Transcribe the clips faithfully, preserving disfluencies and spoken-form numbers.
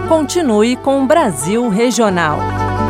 Continue com o Brasil Regional.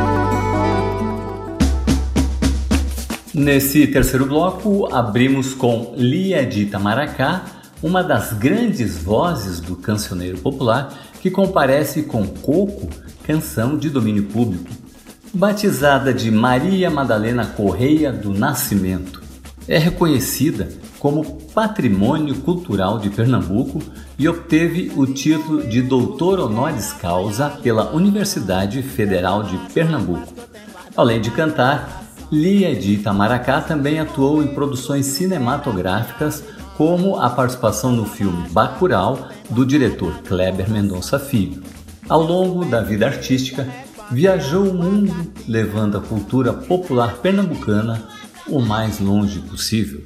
Nesse terceiro bloco, abrimos com Lia de Itamaracá, uma das grandes vozes do cancioneiro popular, que comparece com Coco, canção de domínio público. Batizada de Maria Madalena Correia do Nascimento, é reconhecida como Patrimônio Cultural de Pernambuco e obteve o título de doutor honoris causa pela Universidade Federal de Pernambuco. Além de cantar, Lia de Itamaracá também atuou em produções cinematográficas, como a participação no filme Bacurau, do diretor Kleber Mendonça Filho. Ao longo da vida artística, viajou o mundo levando a cultura popular pernambucana o mais longe possível.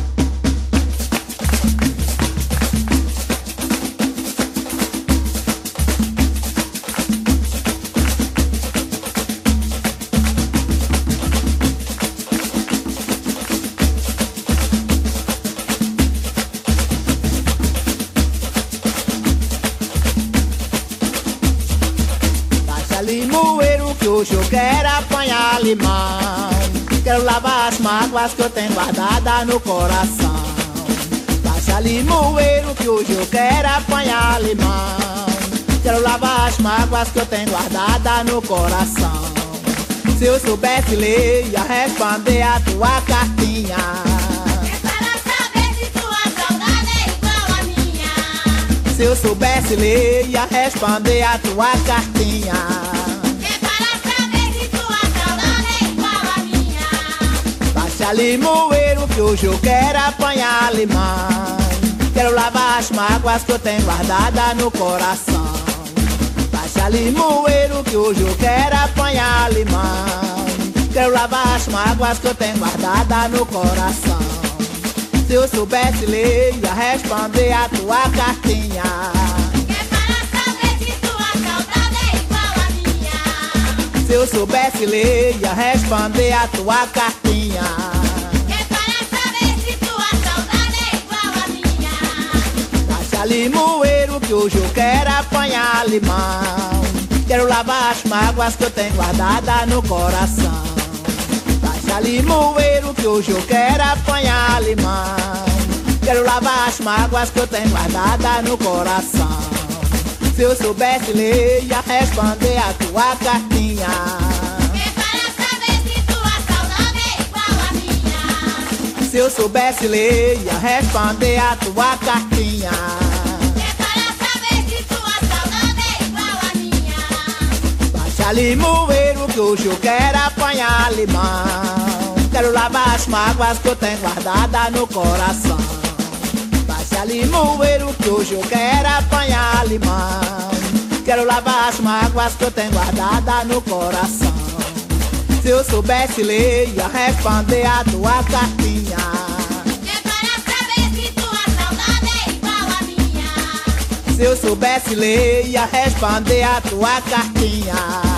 Limoeiro que hoje eu quero apanhar limão. Quero lavar as mágoas que eu tenho guardada no coração. Baixa limoeiro que hoje eu quero apanhar limão. Quero lavar as mágoas que eu tenho guardada no coração. Se eu soubesse ler, ia responder a tua cartinha. É para saber se tua saudade é igual a minha. Se eu soubesse ler, ia responder a tua cartinha. Limoeiro que hoje eu quero apanhar limão. Quero lavar as mágoas que eu tenho guardada no coração. Baixa limoeiro que hoje eu quero apanhar limão. Quero lavar as mágoas que eu tenho guardada no coração. Se eu soubesse ler, ia responder a tua cartinha. É para saber se tua saudade é igual a minha. Se eu soubesse ler, ia responder a tua cartinha. Limoeiro que hoje eu quero apanhar limão. Quero lavar as mágoas que eu tenho guardada no coração. Baixa limoeiro que hoje eu quero apanhar limão. Quero lavar as mágoas que eu tenho guardada no coração. Se eu soubesse ler, ia responder a tua cartinha. É para saber se tua saudade é igual a minha. Se eu soubesse ler, ia responder a tua cartinha. Limoeiro que hoje eu quero apanhar limão. Quero lavar as mágoas que eu tenho guardada no coração. Baixa limoeiro que hoje eu quero apanhar limão. Quero lavar as mágoas que eu tenho guardada no coração. Se eu soubesse ler, ia responder a tua cartinha. É para saber se tua saudade é igual a minha. Se eu soubesse ler, ia responder a tua cartinha.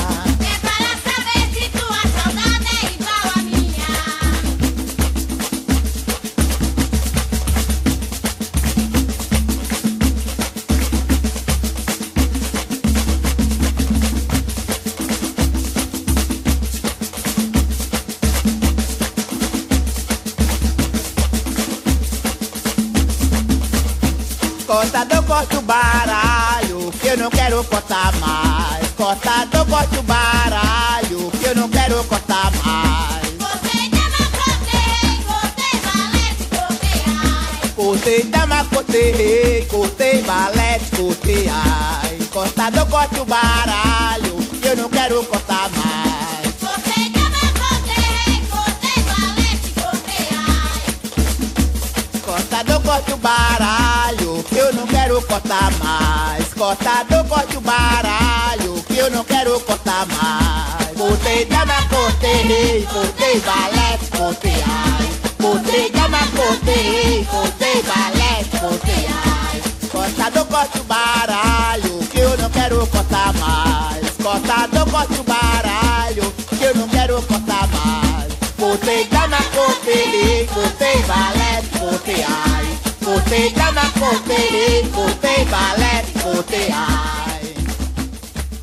Cortador, corta o baralho, que eu não quero cortar mais. Cortador, corta o baralho, que eu não quero cortar mais. Cortei dama, cortei, cortei valete, cortei ai. Cortei dama, cortei, cortei valete, cortei ai. Cortador, corta o baralho, que eu não quero cortar mais. Cortei dama, cortei, cortei valete, cortei ai. Cortador, corta o baralho, que eu não quero cortar mais. Cortador, corta o baralho, que eu não quero cortar mais. Cortei dama, cortei, cortei valete, cortei ai. Cortei dama, cortei, cortei valete, cortei ai. Cortador, corta o baralho, que eu não quero cortar mais. Cortador, corta o baralho, que eu não quero cortar mais. Cortei dama, cortei, cortei valete, cortei ai. Cortei dama, cortei, cortei valete, cortei ai.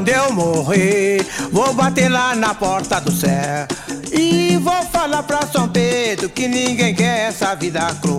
Quando eu morrer, vou bater lá na porta do céu e vou falar pra São Pedro que ninguém quer essa vida cruel.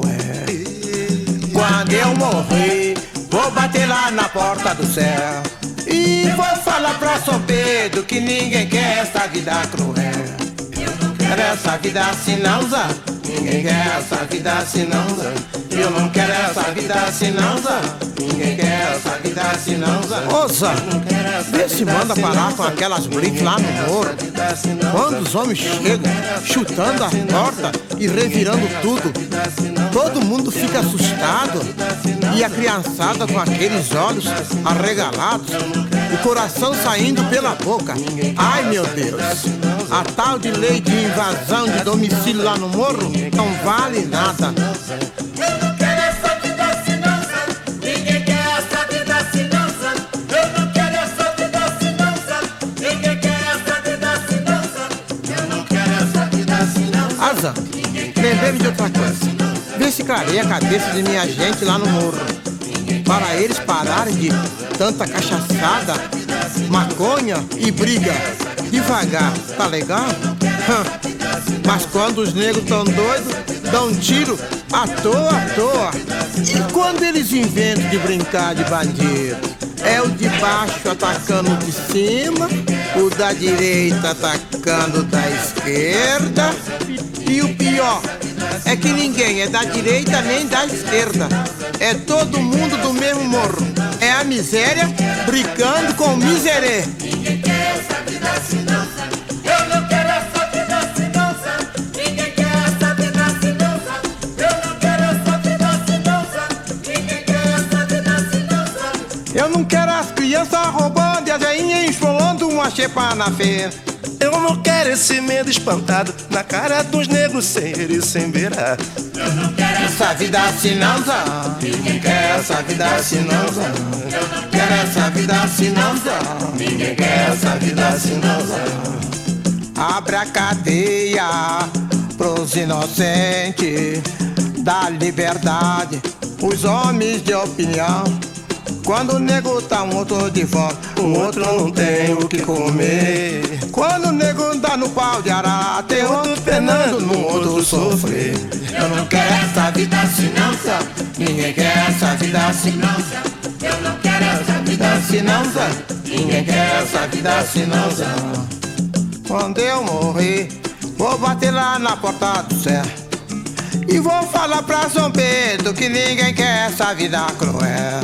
Quando eu morrer, vou bater lá na porta do céu e vou falar pra São Pedro que ninguém quer essa vida cruel. Eu não quero essa vida assim não, Zé. Ninguém quer essa vida assim não, Zé. Eu não quero essa vida assim não, Zé. Ninguém quer essa vida assim não, Zé. Ô Zé, vê se manda parar com aquelas blitz lá no morro. Quando os homens chegam chutando a porta e revirando tudo, todo mundo fica assustado. E a criançada com aqueles olhos arregalados, o coração saindo pela boca. Ai meu Deus, a tal de lei de invasão de domicílio lá no morro não vale nada. Eu não quero essa vida assim não, Zé. Ninguém quer essa vida assim não, Zé. Eu não quero essa vida assim não, Zé. Ninguém quer essa vida assim não, Zé. Eu não quero essa vida assim não, Zé. Asa, lembrei-me de outra coisa. Vê se clarei a cabeça de minha gente lá no morro, para eles pararem de tanta cachaçada, maconha e briga. Devagar, tá legal? Mas quando os negros tão doidos, dão um tiro à toa, à toa. E quando eles inventam de brincar de bandido, é o de baixo atacando o de cima, o da direita atacando o da esquerda. E o pior é que ninguém é da direita nem da esquerda. É todo mundo do mesmo morro. É a miséria brigando com o miserê. Ninguém quer essa vida assim não, Zé. Eu não quero essa vida assim não, Zé. Ninguém quer essa vida assim não, Zé. Eu não quero essa vida assim não, Zé. Ninguém quer essa vida assim não, Zé. Eu não quero as crianças roubando e as veinhas esfolando uma xepa na feira. Eu não quero esse medo espantado na cara dos negros sem ver e sem beirar. Eu não quero Essa vida assim não, Zé. Ninguém quer essa vida assim não, Zé. Eu não Quero essa vida assim não, Zé. Ninguém quer essa vida assim não, Zé. Abre a cadeia pros inocentes, dá liberdade os homens de opinião. Quando o nego tá um outro de fome, o outro não tem o que comer. Quando o nego dá no pau de arara, tem outro penando, no outro sofrer. Eu não quero essa vida assim não, Zé. Ninguém quer essa vida assim não, Zé. Eu não quero essa Vida assim não, Zé. Ninguém quer essa vida assim não, Zé. Quando eu morrer, vou bater lá na porta do céu e vou falar pra São Pedro que ninguém quer essa vida cruel.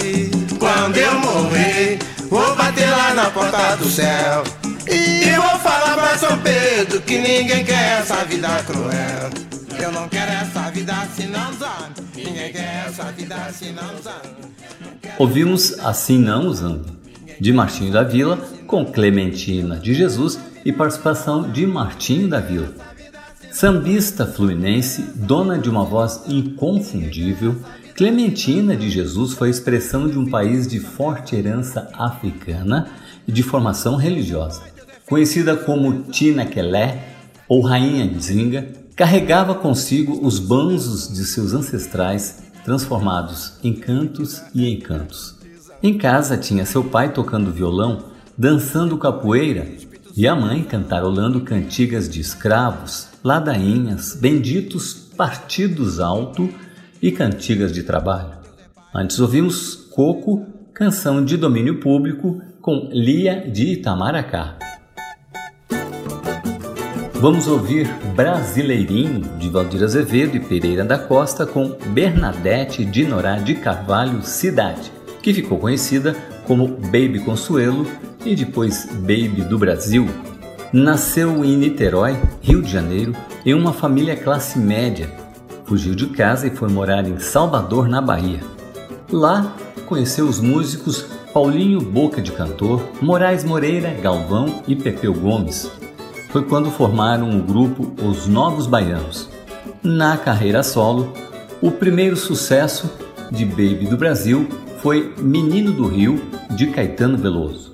Quando eu morrer, vou bater lá na porta do céu e vou falar pra São Pedro que ninguém quer essa vida cruel. Eu não quero essa vida assim não, Zé. Ninguém quer essa vida assim não, Zé. Ouvimos Assim Não, Zambi, de Martinho da Vila, com Clementina de Jesus e participação de Martinho da Vila. Sambista fluminense, dona de uma voz inconfundível, Clementina de Jesus foi a expressão de um país de forte herança africana e de formação religiosa. Conhecida como Tina Kelé ou Rainha Nzinga, carregava consigo os banzos de seus ancestrais transformados em cantos e encantos. Em casa tinha seu pai tocando violão, dançando capoeira, e a mãe cantarolando cantigas de escravos, ladainhas, benditos partidos alto e cantigas de trabalho. Antes ouvimos Coco, canção de domínio público, com Lia de Itamaracá. Vamos ouvir Brasileirinho, de Valdir Azevedo e Pereira da Costa, com Bernadette de Norá de Carvalho Cidade, que ficou conhecida como Baby Consuelo e depois Baby do Brasil. Nasceu em Niterói, Rio de Janeiro, em uma família classe média. Fugiu de casa e foi morar em Salvador, na Bahia. Lá, conheceu os músicos Paulinho Boca de Cantor, Moraes Moreira, Galvão e Pepeu Gomes. Foi quando formaram o grupo Os Novos Baianos. Na carreira solo, o primeiro sucesso de Baby do Brasil foi Menino do Rio, de Caetano Veloso.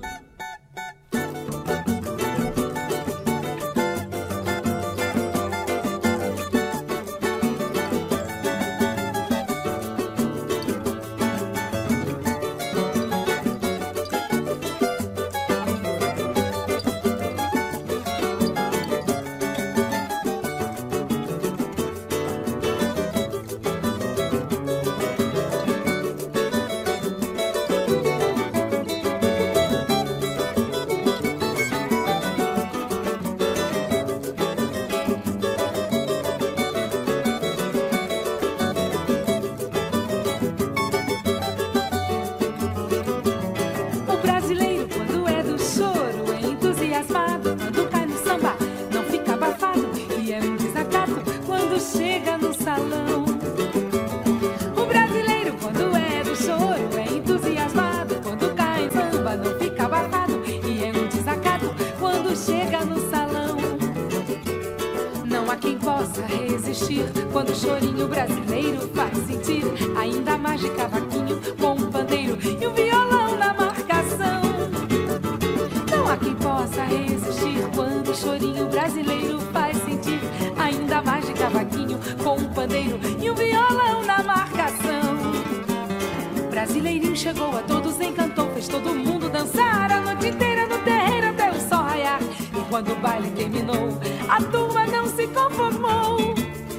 possa resistir quando o chorinho brasileiro faz sentir ainda mais de cavaquinho com um pandeiro e um violão na marcação. Não há quem possa resistir quando o chorinho brasileiro faz sentir ainda mais de cavaquinho com um pandeiro e um violão na marcação. Brasileirinho chegou a todos, encantou, fez todo mundo dançar a noite inteira no terreiro até o sol raiar. E quando o baile terminou, a turma não se conformou.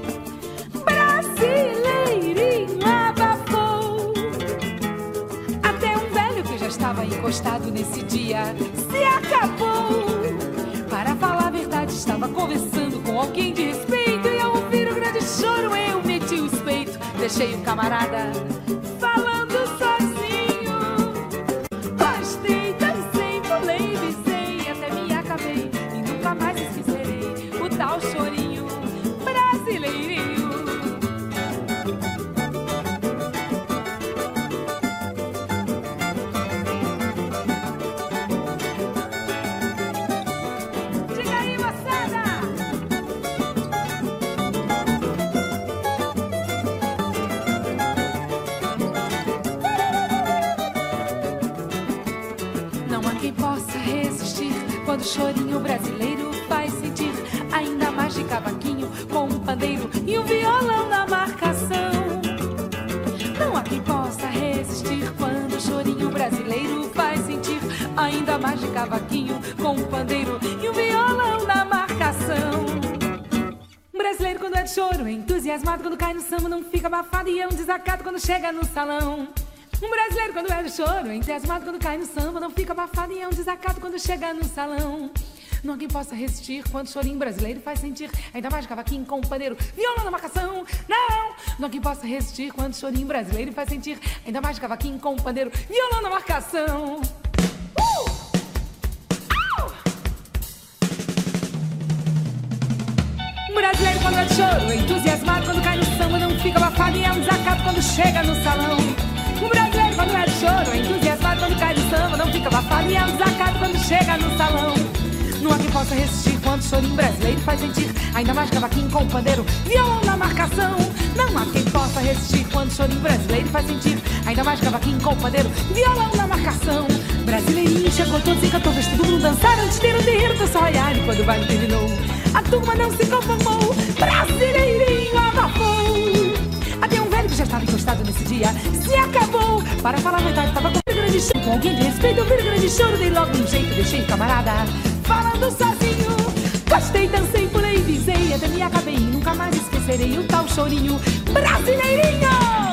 Brasileirinho abafou. Até um velho que já estava encostado nesse dia se acabou. Para falar a verdade, estava conversando com alguém de respeito e ao ouvir o grande choro eu meti o espeito. Deixei o camarada falando sozinho. Gostei, dancei, pulei, visei, até me acabei e nunca mais esquecerei o tal chorinho brasileirinho. Diga aí, moçada! Quem possa resistir quando o chorinho brasileiro faz sentir ainda mais de cavaquinho com um pandeiro e um violão na marcação. Não há quem possa resistir quando o chorinho brasileiro faz sentir ainda mais de cavaquinho com um pandeiro e um violão na marcação. Um brasileiro quando é de choro, é entusiasmado quando cai no samba, não fica abafado e é um desacato quando chega no salão. Um brasileiro quando é do choro, é entusiasmado quando cai no samba, não fica abafado e é um desacato quando chega no salão. Não há quem possa resistir quando o chorinho brasileiro faz sentir ainda mais de cavaquinho com um pandeiro, violão na marcação. Não! Não há quem possa resistir quando o chorinho brasileiro faz sentir ainda mais de cavaquinho com um pandeiro, violão na marcação. Uh! Um brasileiro quando é de choro, é entusiasmado quando cai no samba, não fica abafado e é um desacato quando chega no salão. Um brasileiro quando é de choro, é entusiasmado quando cai no samba, não fica abafado e é um desacato quando chega no salão. Não há quem possa resistir quando o chorinho brasileiro faz sentir ainda mais cavaquinho com um pandeiro, violão na marcação. Não há quem possa resistir quando o chorinho brasileiro faz sentir ainda mais cavaquinho com um pandeiro, violão na marcação. Brasileirinho chegou, todos encantou, fez todo mundo dançar antes de ter o terreiro do sol raiar. E quando o baile terminou, a turma não se conformou. Brasileirinho abafou. Até um velho que já estava encostado nesse dia se acabou. Para falar a verdade, estava com um grande choro, com alguém de respeito, eu vi um grande choro, dei logo um jeito, deixei o camarada falando sozinho. Gostei, dancei, pulei, visei, até me acabei, nunca mais esquecerei o tal chorinho brasileirinho.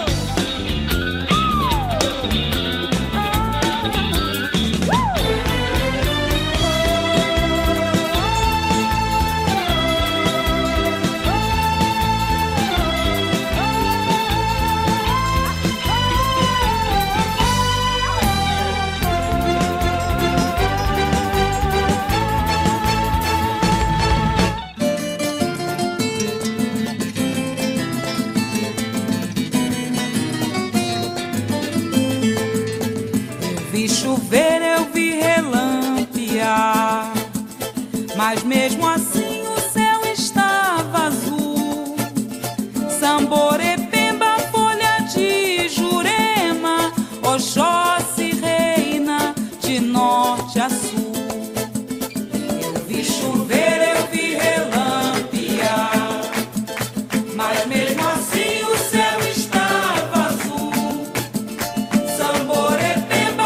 Chover eu vi relampear, mas mesmo assim o céu estava azul. Samborepemba, folha de Jurema, Oxóssi reina de norte a sul. Eu vi chover, eu vi relampear, mas mesmo assim o céu estava azul. Samborepemba,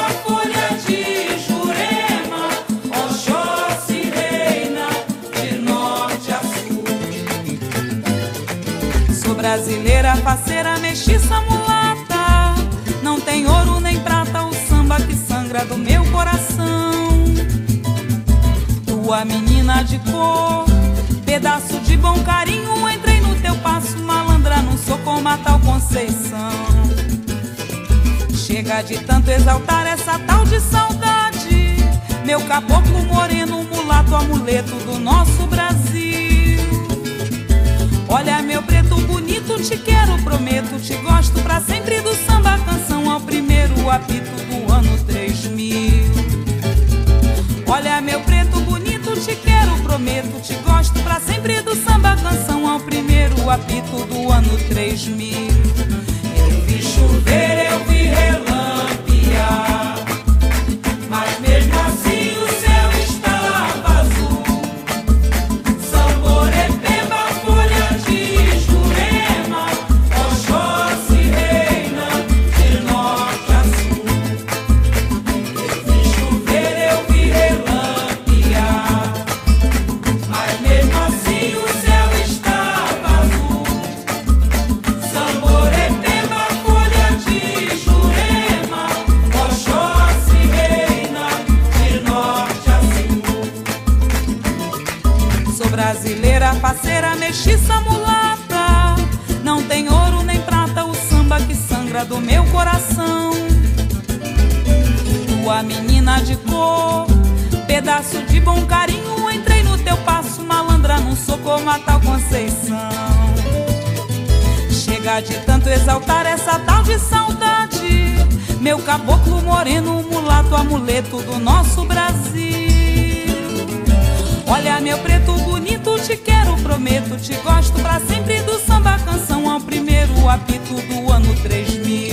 brasileira, faceira, mestiça, mulata, não tem ouro nem prata o samba que sangra do meu coração. Tua menina de cor, pedaço de bom carinho, entrei no teu passo, malandra, não sou como a tal Conceição. Chega de tanto exaltar essa tal de saudade, meu caboclo moreno, mulato, amuleto do nosso Brasil. Olha meu preto bonito, te quero, prometo, te gosto pra sempre do samba canção ao primeiro apito do ano três mil. Olha meu preto bonito, te quero, prometo, te gosto pra sempre do samba canção ao primeiro apito do ano três mil. Eu vi chover, eu vi relampear, mas mesmo assim o céu estava azul. Samborepeba, folha de Jurema, Oxóssi reina de norte a sul. Eu vi chover, eu vi relampear, mas mesmo assim o céu estava azul. Samborepeba, folha de Jurema, Oxóssi reina de norte a sul. Sou brasileira, parceira, mestiça, mulata. Não tem ouro nem prata o samba que sangra do meu coração. Tua menina de cor, pedaço de bom carinho. Entrei no teu passo, malandra, não sou como a tal Conceição. Chega de tanto exaltar essa tal de saudade, meu caboclo moreno, mulato, amuleto do nosso Brasil. Olha meu preto bonito, te quero, prometo, te gosto pra sempre do samba canção ao primeiro apito do ano três mil.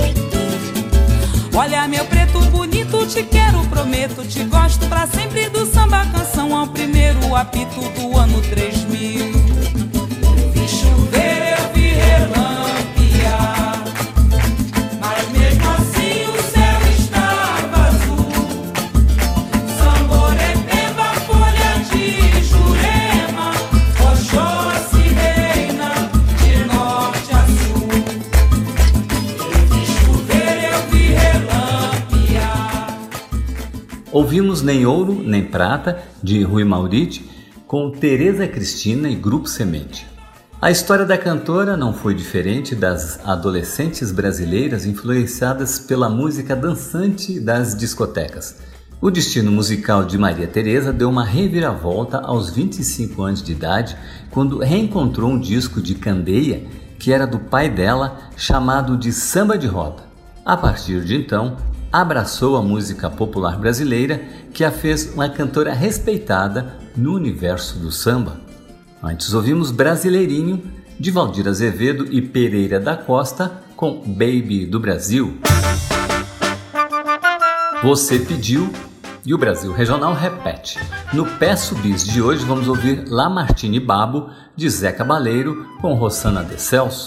Olha meu preto bonito, te quero, prometo, te gosto pra sempre do samba canção ao primeiro apito do ano três mil. Eu vi chover, eu vi relampear, mas mesmo assim o céu estava azul. Samborepeba, folha de Jurema, Oxóssi reina de norte a sul. Eu vi chover, eu vi relampear. Ouvimos Nem Ouro Nem Prata, de Rui Mauriti, com Tereza Cristina e Grupo Semente. A história da cantora não foi diferente das adolescentes brasileiras influenciadas pela música dançante das discotecas. O destino musical de Maria Tereza deu uma reviravolta aos vinte e cinco anos de idade, quando reencontrou um disco de Candeia, que era do pai dela, chamado de Samba de Roda. A partir de então, abraçou a música popular brasileira, que a fez uma cantora respeitada no universo do samba. Antes ouvimos Brasileirinho, de Valdir Azevedo e Pereira da Costa, com Baby do Brasil. Você pediu e o Brasil Regional repete. No Peço Bis de hoje vamos ouvir Lamartine Babo, de Zé Cabaleiro, com Rossana de Celso.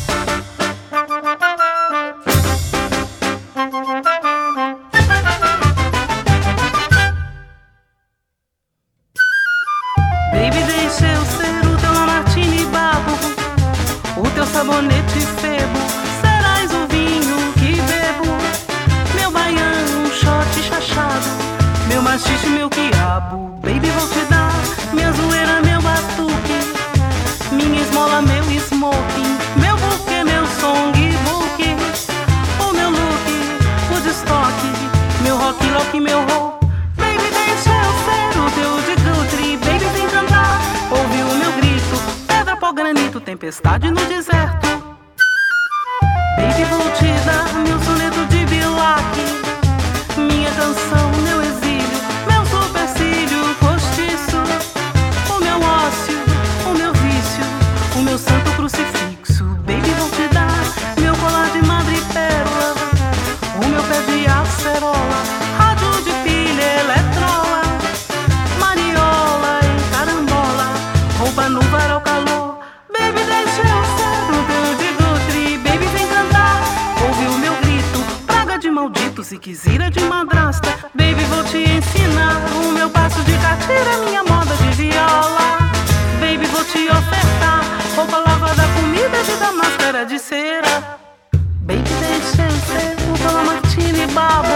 Baby, deixa eu ser o teu Lamartine Babo, o teu sabonete febo. Serás o vinho que bebo, meu baiano, um shot chachado, meu machixe, meu quiabo. Baby, vou te dar minha zoeira, meu batuque, minha esmola, meu smoking, meu buquê, meu songbook, o meu look, o de estoque, meu rock, lock, meu roll. Baby, deixa eu ser o teu de country. Baby, vem cantar, ouve o meu grito, pedra, pó, granito, tempestade no deserto. Baby, vou te dar meu soneto de Bilac, minha canção, meu exílio, meu supercílio postiço, o meu ócio, o meu vício, o meu santo crucifixo. Baby, vou te dar meu colar de madrepérola, o meu pé de acerola, rádio de pilha, eletrola, mariola e carambola, roupa no varal, calor. Baby, deixa eu ser o teu de Gutri. Baby, vem cantar, ouve o meu grito, praga de maldito, se quisira de madrasta. Baby, vou te ensinar o meu passo de catira, minha moda de viola. Baby, vou te ofertar roupa lavada, comida de da máscara de cera. Baby, deixa eu ser o teu Lamartine Babo.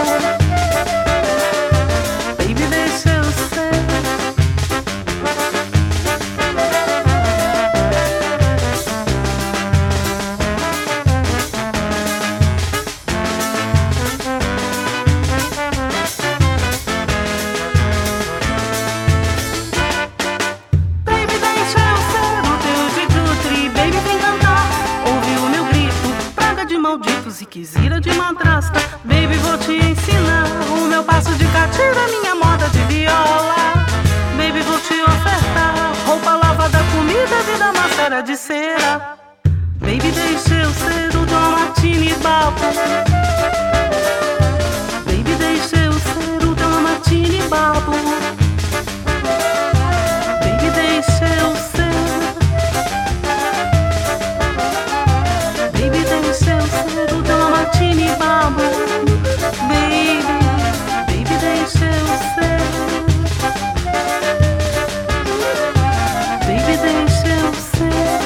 Baby, deixa eu ser. Baby, deixa eu ser o teu de Gutri. Baby, vem cantar, ouve o meu grito, praga de malditos e quisira de madrasta. Baby, vou te ensinar o meu passo de catira, minha moda de viola. Baby, vou te ofertar roupa lavada, comida, vida, máscara olha de cera. Baby, deixa eu ser o Dona Martini Babo. Baby, deixa eu ser o Dona Martini Babo. Baby, deixa eu ser. Baby, deixa eu ser o Dona Martini Babo. Baby, baby, deixa eu ser. Baby, deixa eu ser.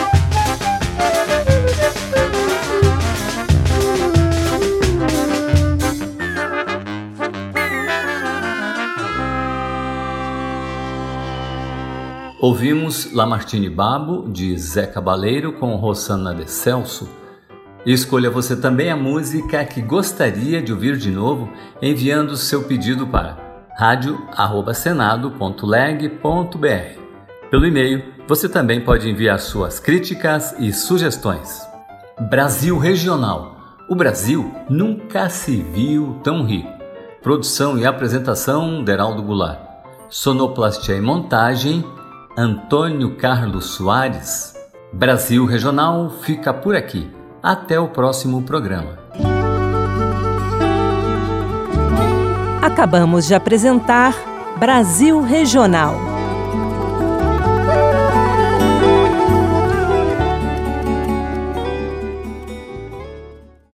Ouvimos Lamartine Babo, de Zé Cabaleiro, com Rosana de Celso. Escolha você também a música que gostaria de ouvir de novo, enviando seu pedido para rádio arroba senado ponto leg ponto br. Pelo e-mail, você também pode enviar suas críticas e sugestões. Brasil Regional. O Brasil nunca se viu tão rico. Produção e apresentação, Deraldo Goulart. Sonoplastia e montagem, Antônio Carlos Soares. Brasil Regional fica por aqui. Até o próximo programa. Acabamos de apresentar Brasil Regional.